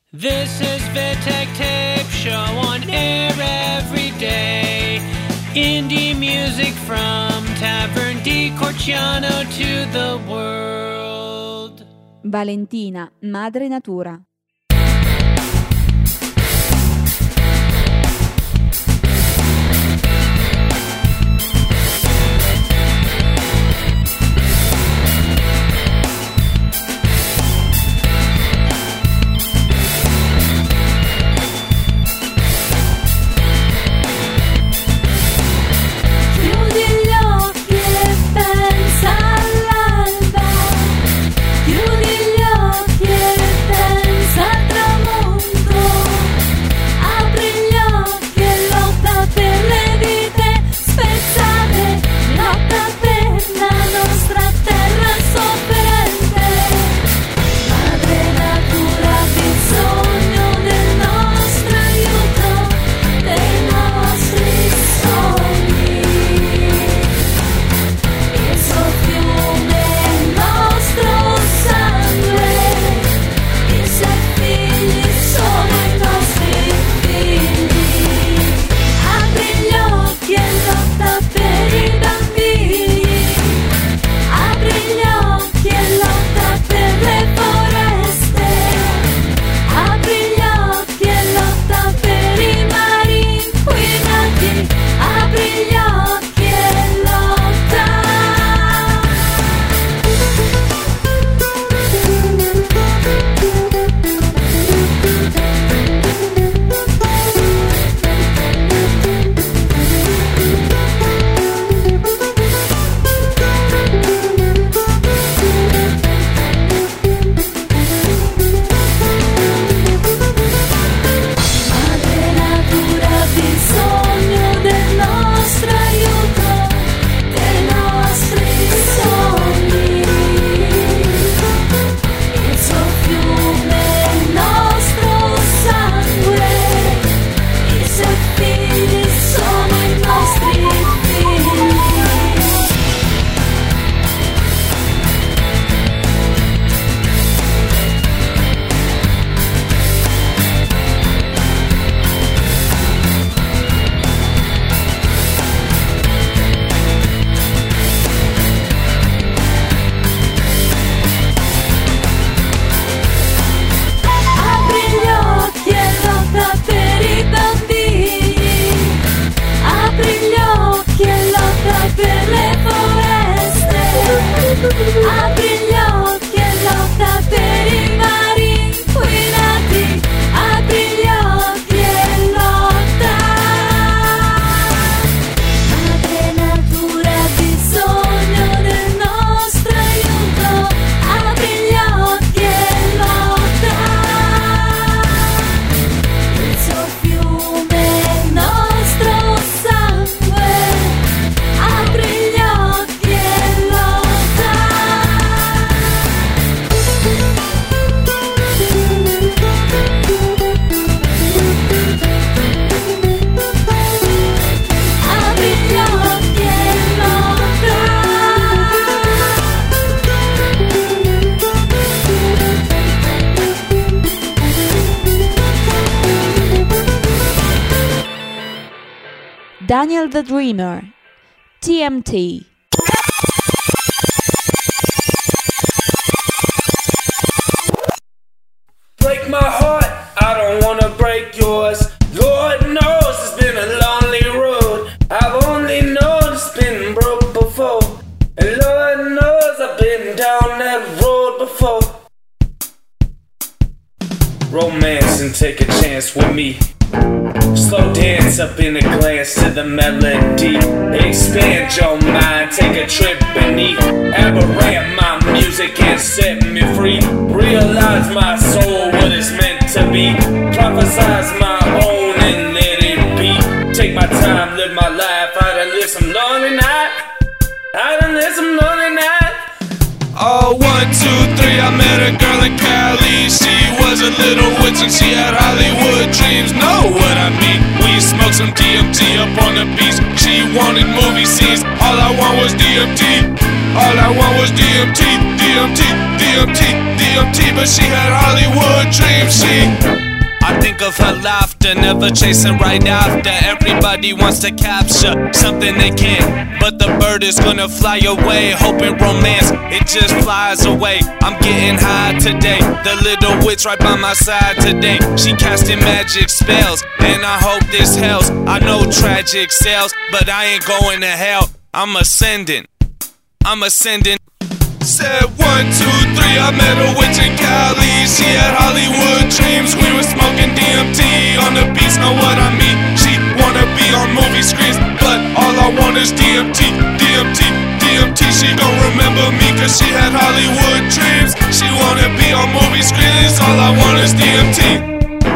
This is Vitek Tape Show on air every day. Indie music from Tavern di Corciano to the world. Valentina, madre natura. Daniel the Dreamer, TMT. Break my heart, I don't wanna break yours. Lord knows it's been a lonely road. I've only known it's been broke before. And Lord knows I've been down that road before. Romance and take a chance with me. Slow dance up in a glance to the melody. Expand your mind, take a trip beneath. Aberrant my music and set me free. Realize my soul, what it's meant to be. Prophesize my own and let it be. Take my time, live my life. I done lived some lonely night. I done lived some lonely night. Oh, 1, 2, 3, I met a girl in Cali. She was a little witch and she had Hollywood dreams. Know what I mean? We smoked some DMT up on the beach. She wanted movie scenes. All I want was DMT. All I want was DMT, DMT, DMT, DMT. But she had Hollywood dreams. She think of her laughter, never chasing right after. Everybody wants to capture something they can't, but the bird is gonna fly away, hoping romance, it just flies away. I'm getting high today, the little witch right by my side today. She casting magic spells, and I hope this helps. I know tragic sells, but I ain't going to hell. I'm ascending. Said 1, 2, 3, I met a witch in Cali. She had Hollywood dreams. We were smoking DMT on the beach, know what I mean? She wanna be on movie screens, but all I want is DMT, DMT, DMT. She gon' remember me cause she had Hollywood dreams. She wanna be on movie screens, all I want is DMT.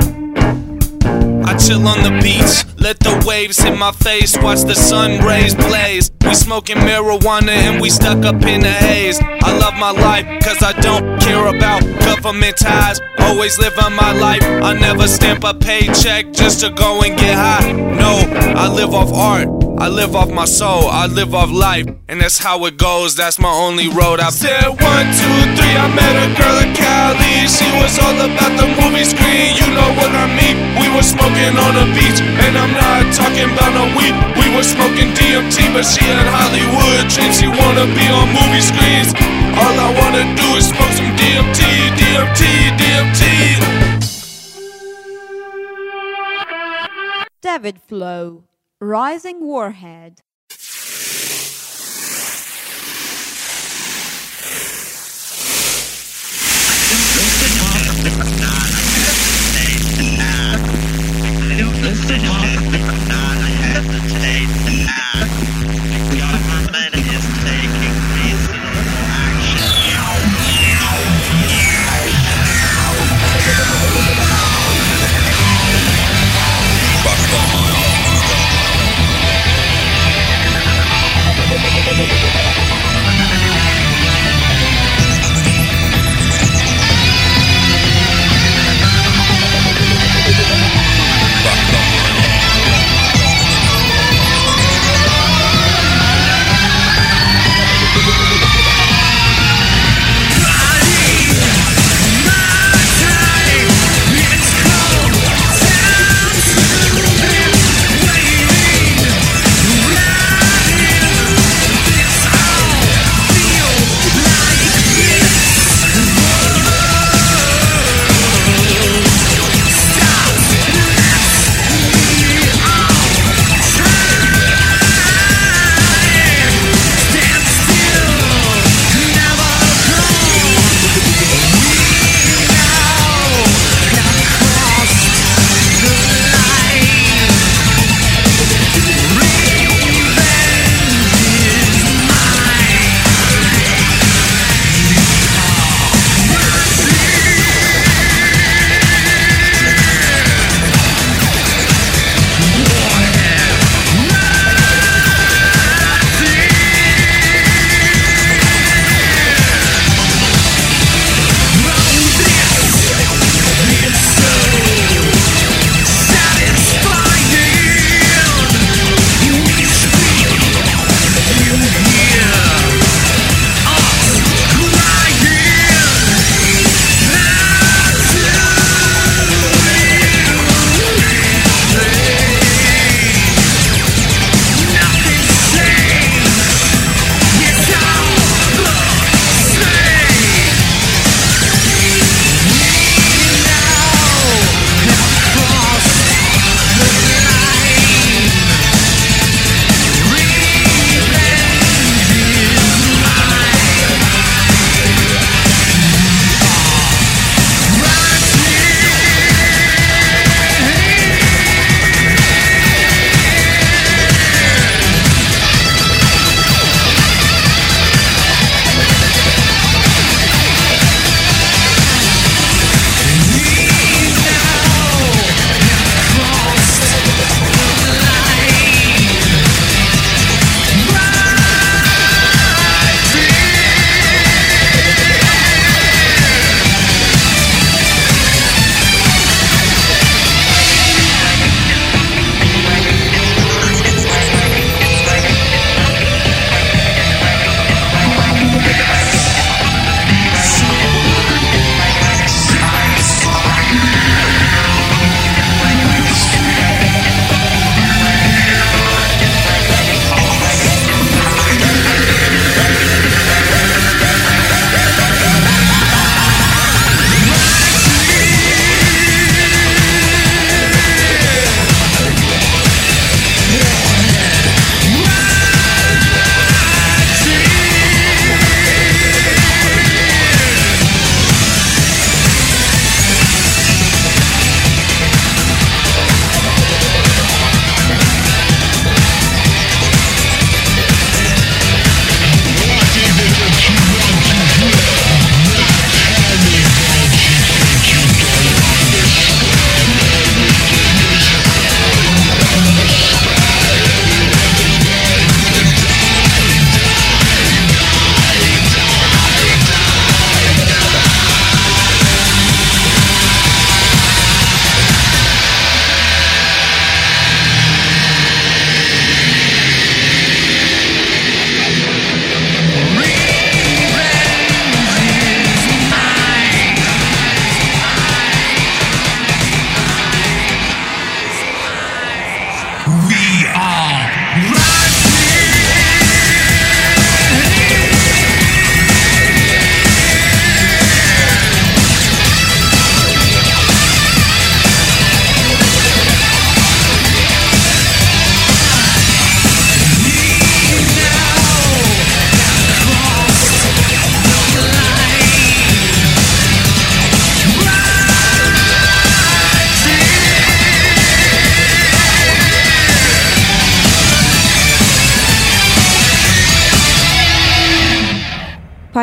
I chill on the beach, let the waves hit my face, watch the sun rays blaze. We smoking marijuana and we stuck up in the haze. I love my life cause I don't care about government ties. Always live on my life, I never stamp a paycheck just to go and get high. No, I live off art, I live off my soul, I live off life, and that's how it goes, that's my only road. I said 1, 2, 3, I met a girl in Cali. She was all about the movie screen, you know what I mean? We were smoking on the beach, and I'm not talking about no weed. We were smoking DMT, but she had Hollywood dreams. She wanna be on movie screens. All I wanna do is smoke some DMT, DMT, DMT. David Flow, Rising Warhead.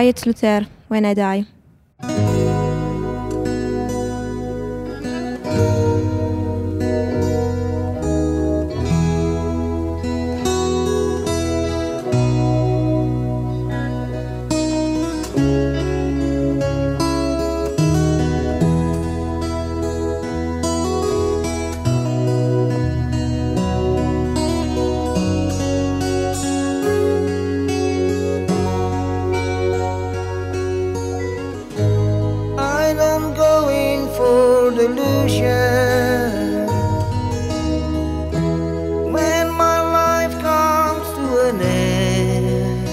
Quiet Luther, When I Die. When my life comes to an end,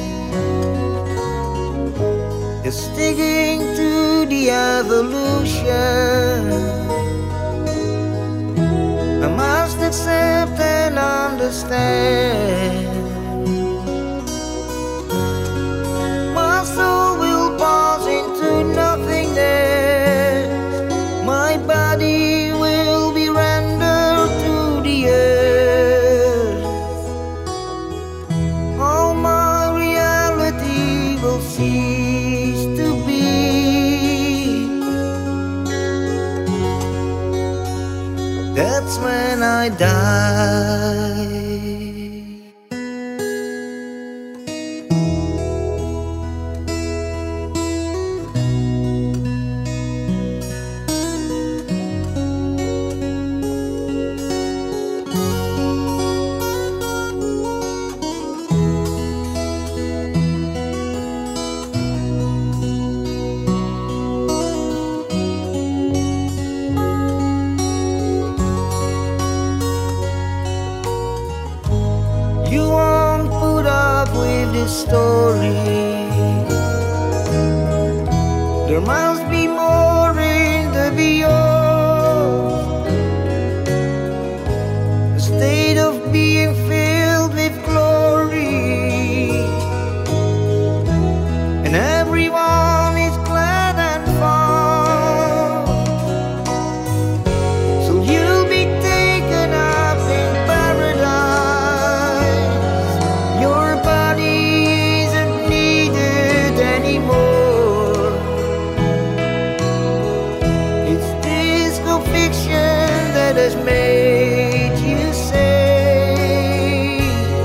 it's sticking to the evolution. I must accept and understand. My soul will pass into nothingness. My body will be rendered to the earth. All my reality will cease to be. That's when I die. You won't put up with this story. There must be more in the beyond. A state of being filled with glory, and everyone is glad and fun. So you'll be taken up in paradise. Your body isn't needed anymore. It's this conviction that has made you say,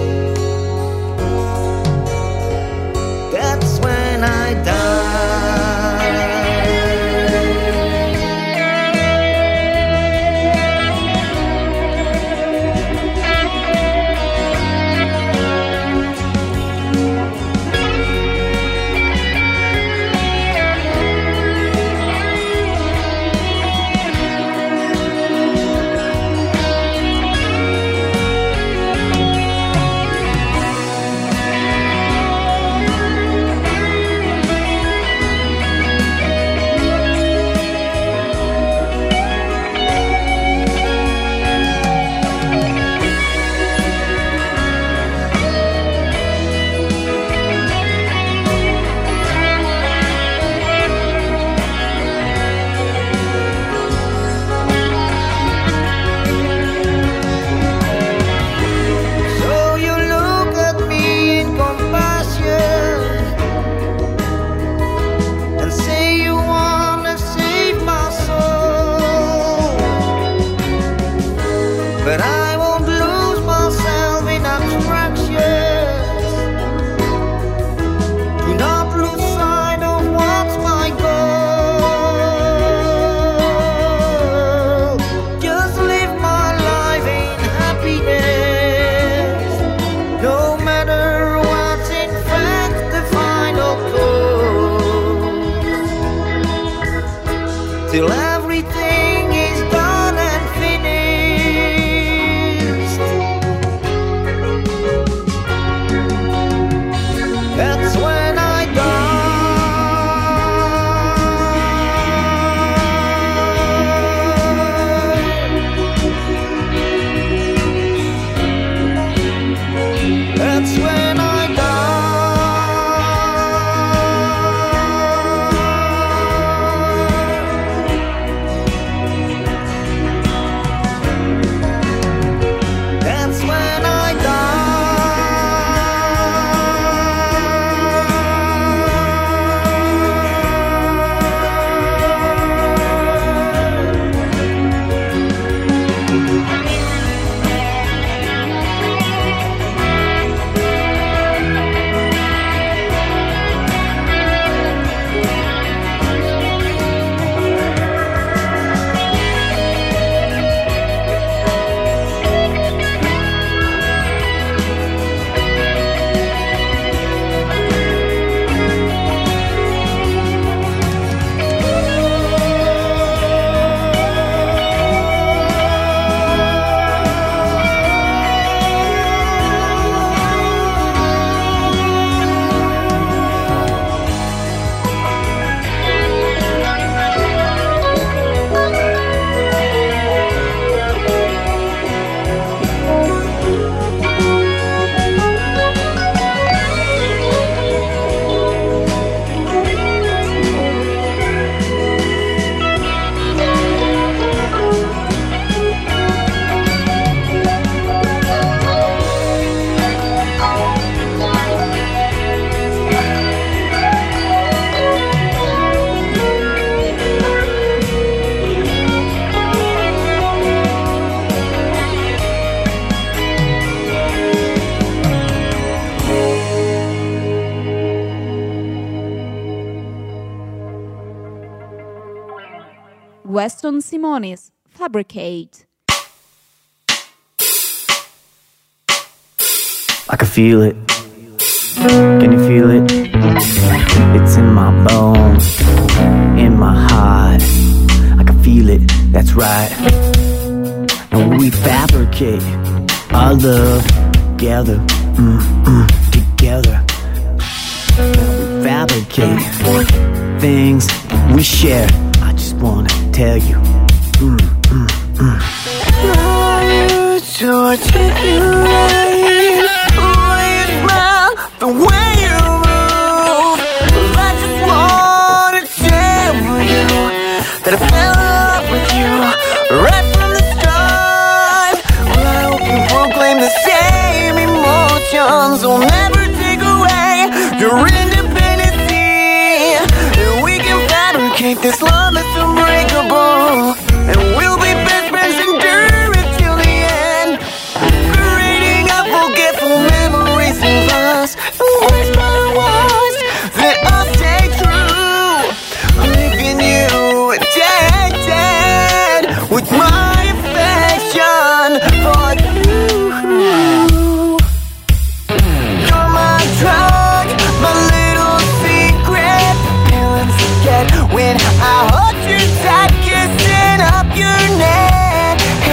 that's when I die. But I won't lose myself in abstractions. Do not lose sight of what's my goal. Just live my life in happiness, no matter what's in fact the final cause. Till everything is done and finished, Weston Simonis, Fabricate. I can feel it. Can you feel it? It's in my bones, in my heart. I can feel it, that's right. And we fabricate our love together, together. We fabricate things we share. I just wanna tell you, to articulate the way you move. I just wanna tell you that I fell in love with you right from the start. Well, I hope you proclaim the same emotions will never take away your independency. And we can fabricate this love that's unbreakable, and we'll be best friends, endure it till the end, creating unforgettable memories of us. Where's my words that I'll stay true, leaving you addicted with my affection for you. You're my drug, my little secret. Feelings get when I hold you tight, kissing up your neck.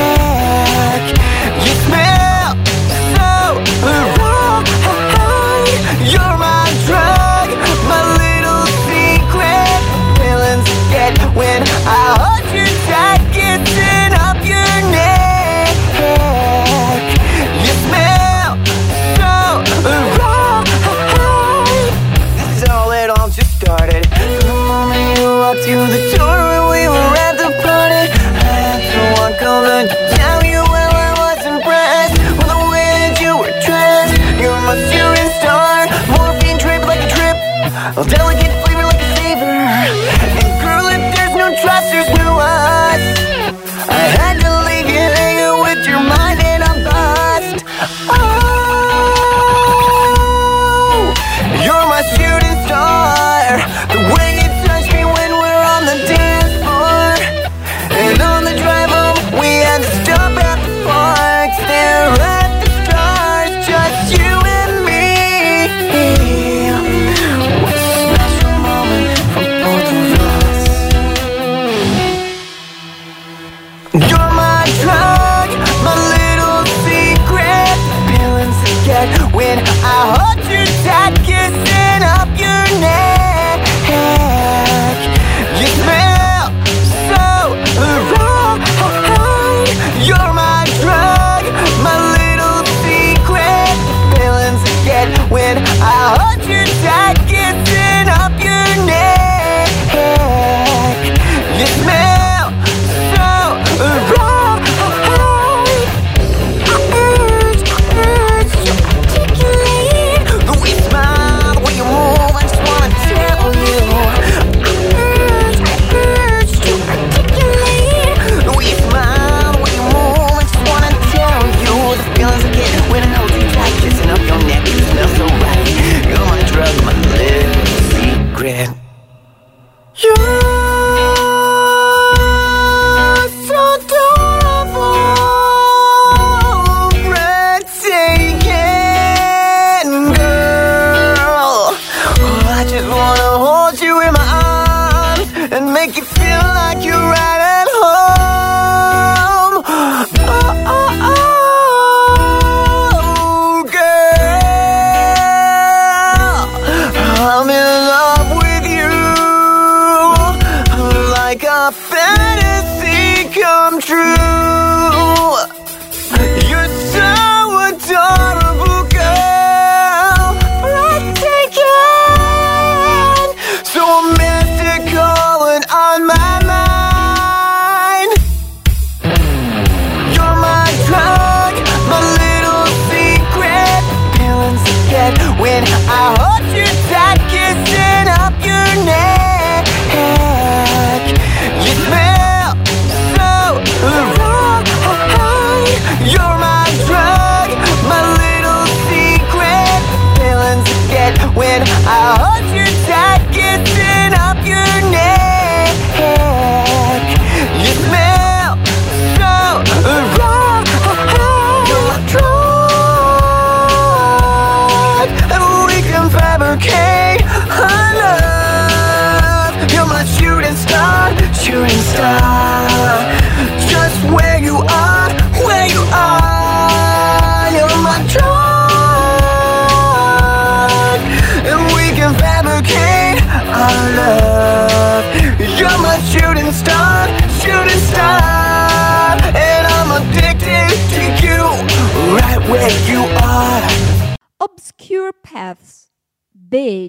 You smell so wrong. You're my drug, my little secret. Feelings get when I hold you tight, kissing up your neck. You smell so wrong. This is how it all just started. The moment you walked through the door when we were at the party, I had to walk over to tell you well I was impressed with the way that you were dressed. You're my shooting star, morphine draped like a drip, a delicate flavor like a savor. And girl, if there's no trust, there's no us. I had to leave you hanging with your mind in a bust. Oh, you're my shooting star, the way you touch me when we're on the dance floor. And on the drive home, we had to stop at the park, stare at the stars, just you and me. What's special Obscure Paths, Bid.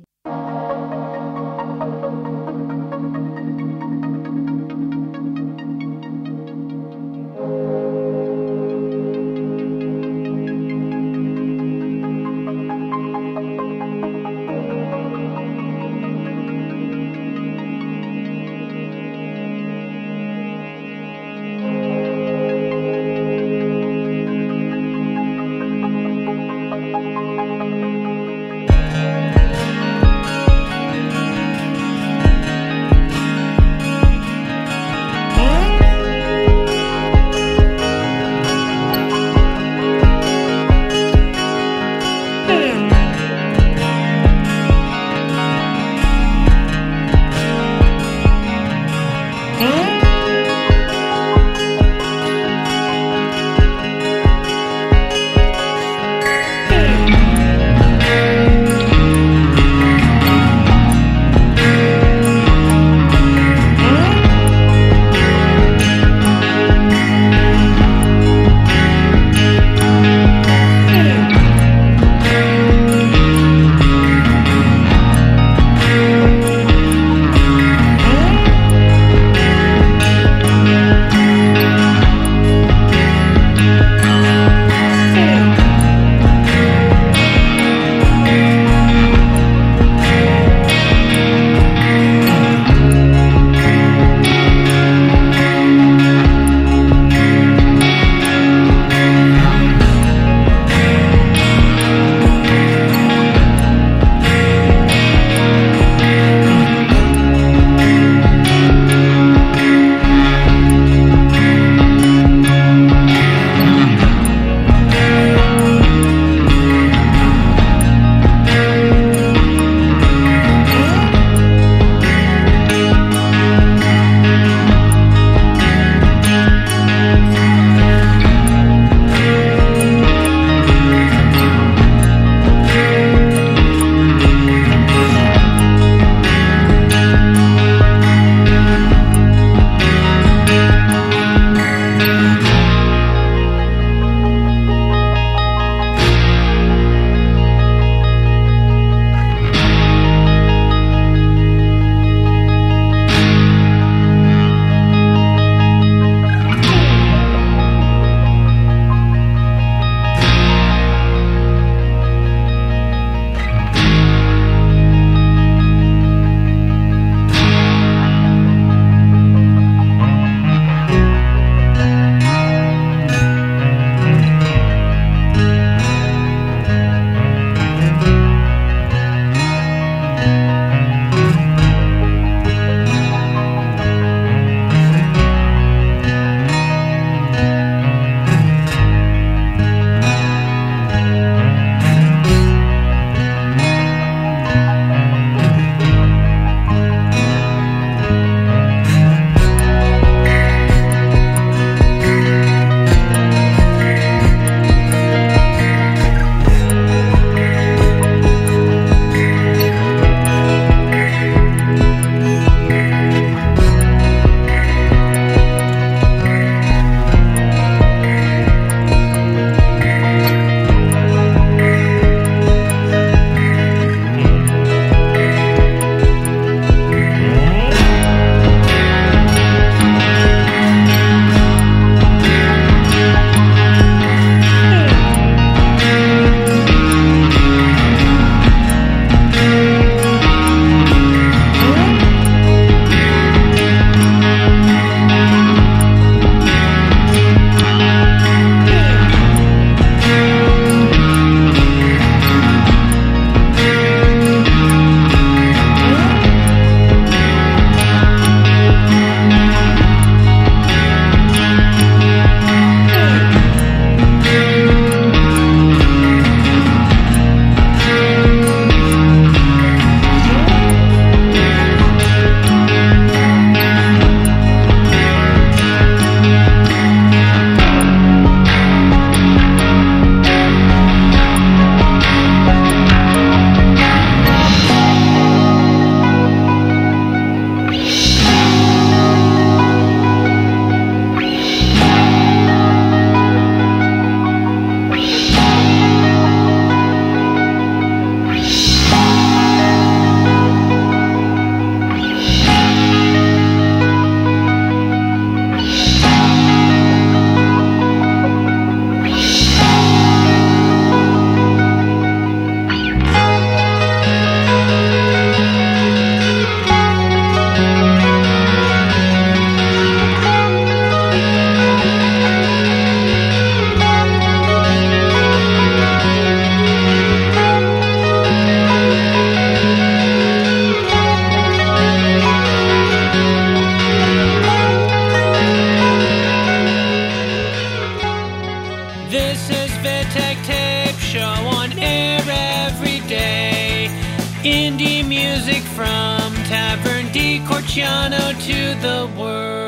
Indie music from Tavern di Corciano to the world.